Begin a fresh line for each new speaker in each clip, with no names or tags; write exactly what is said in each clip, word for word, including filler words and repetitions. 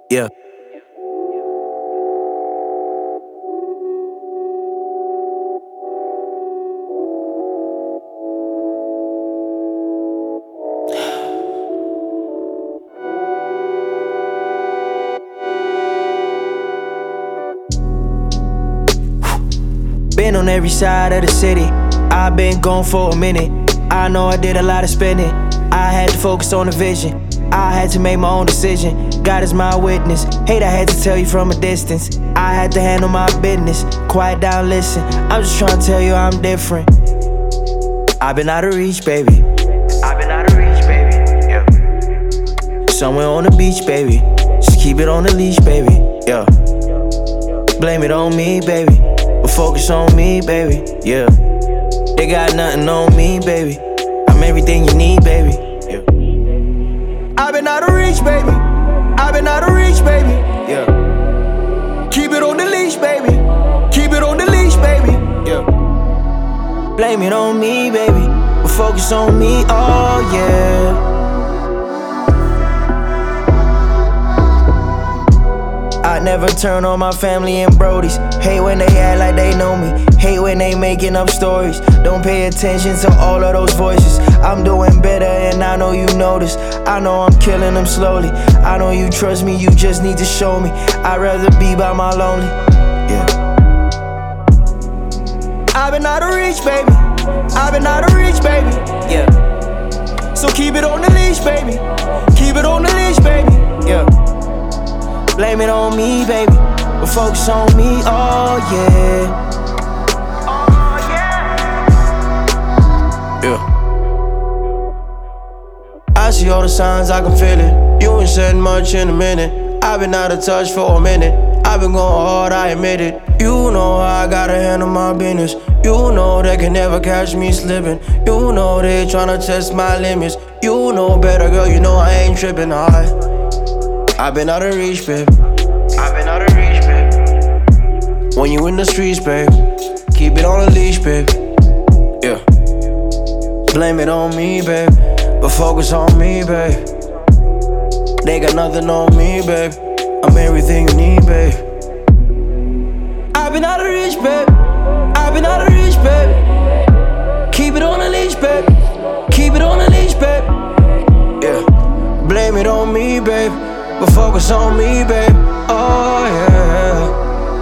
Yeah. Been on every side of the city. I've been gone for a minute. I know I did a lot of spending. I had to focus on the vision. I had to make my own decision. God is my witness. Hate I had to tell you from a distance. I had to handle my business. Quiet down, listen. I'm just trying to tell you I'm different. I've been out of reach, baby. I've been out of reach, baby. Yeah. Somewhere on the beach, baby. Just keep it on the leash, baby. Yeah. Blame it on me, baby. But focus on me, baby. Yeah. They got nothing on me, baby. I'm everything you need, baby. Yeah. I've been out of reach, baby. I've been out of reach, baby. Yeah. Keep it on the leash, baby. Keep it on the leash, baby. Yeah. Blame it on me, baby. But focus on me, oh yeah. I never turn on my family and brodies. Hate when they act like they know me. Hate when they making up stories. Don't pay attention to all of those voices. I'm doing better and I know you notice. I know I'm killing them slowly. I know you trust me, you just need to show me. I'd rather be by my lonely. Yeah. I've been out of reach, baby. I've been out of reach, baby. Yeah. So keep it on the leash, baby. Keep it on the leash, baby. Yeah. Blame it on me, baby, but focus on me, oh yeah. Oh yeah. Yeah. I see all the signs, I can feel it. You ain't said much in a minute. I've been out of touch for a minute. I've been going hard, I admit it. You know how I gotta handle my business. You know they can never catch me slipping. You know they tryna test my limits. You know better, girl, you know I ain't tripping, I I've been out of reach, babe. I've been out of reach, babe. When you in the streets, babe, keep it on a leash, babe. Yeah. Blame it on me, babe, but focus on me, babe. They got nothing on me, babe. I'm everything you need, babe. I've been out of reach, babe. I've been out of reach, babe. Keep it on a leash, babe. Keep it on a leash, babe. Yeah. Blame it on me, babe, but focus on me, babe. Oh yeah.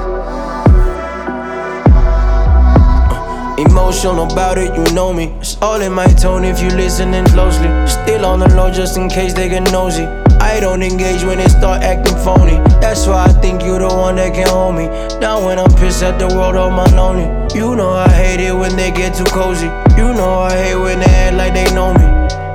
uh, Emotional about it, you know me. It's all in my tone if you listening closely. Still on the low just in case they get nosy. I don't engage when they start acting phony. That's why I think you the one that can hold me down when I'm pissed at the world all my lonely. You know I hate it when they get too cozy. You know I hate when they act like they know me.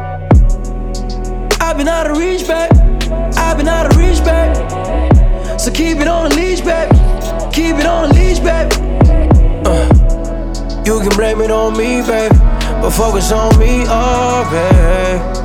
I've been out of reach, babe. I've been out of reach, babe. So keep it on the leash, babe. Keep it on the leash, babe. uh, You can blame it on me, babe, but focus on me, oh babe.